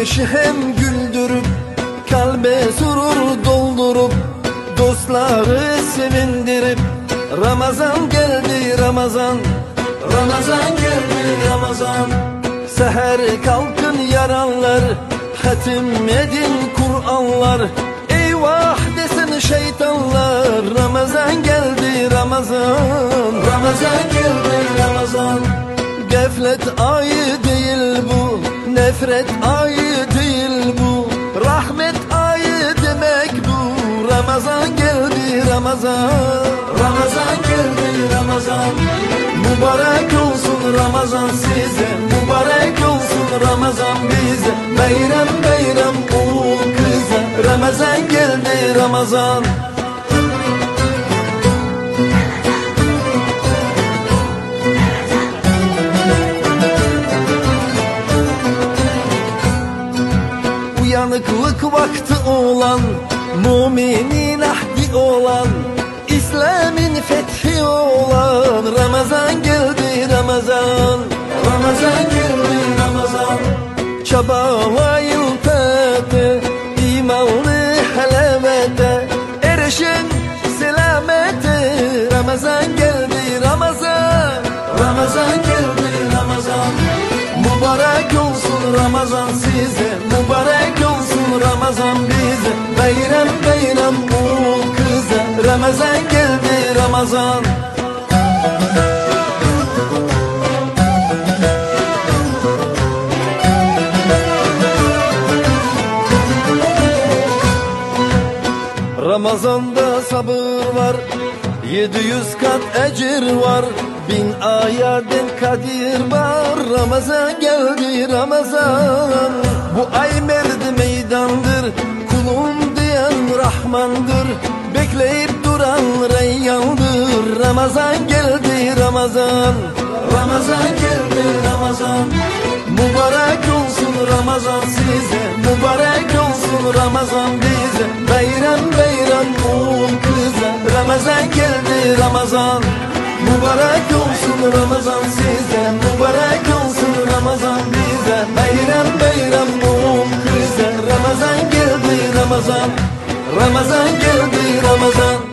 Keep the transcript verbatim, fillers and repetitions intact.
Güneşi hem güldürüp kalbe surur doldurup dostları sevindirip Ramazan geldi Ramazan, Ramazan geldi Ramazan. Seher kalkın yaranlar, hatim edin Kur'anlar. Eyvah desin şeytanlar, Ramazan geldi Ramazan, Ramazan geldi Ramazan. Gaflet ayı değil bu, nefret ayı değil bu, rahmet ayı demek bu. Ramazan geldi Ramazan, Ramazan geldi Ramazan. Mübarek olsun Ramazan size, mübarek olsun Ramazan bize. Bayram bayram oğul kıza, Ramazan geldi Ramazan. Uyanıklık vakti olan, müminin ahdi olan, İslam'ın fethi olan Ramazan geldi Ramazan, Ramazan geldi Ramazan. Çabalayın tadı, imanlı halavete, erişin selamete. Ramazan geldi Ramazan, Ramazan geldi Ramazan. Mübarek olsun Ramazan size, mübarek olsun Ramazan bize. Bayram bayram oğul kıza, Ramazan geldi Ramazan. Ramazan'da sabır var, yedi yüz kat ecir var, bin ayarden kadir var. Ramazan geldi Ramazan. Bu ay merdi meydandır, kulum diyen Rahmandır, bekleyip duran Reyyandır. Ramazan geldi Ramazan, Ramazan geldi Ramazan. Mübarek olsun Ramazan size, mübarek olsun Ramazan bize. Bayram bayram oğul kıza, Ramazan geldi Ramazan. Mübarek olsun Ramazan size, mübarek olsun Ramazan bize. Bayram bayram oğul kıza, Ramazan geldi Ramazan, Ramazan geldi Ramazan.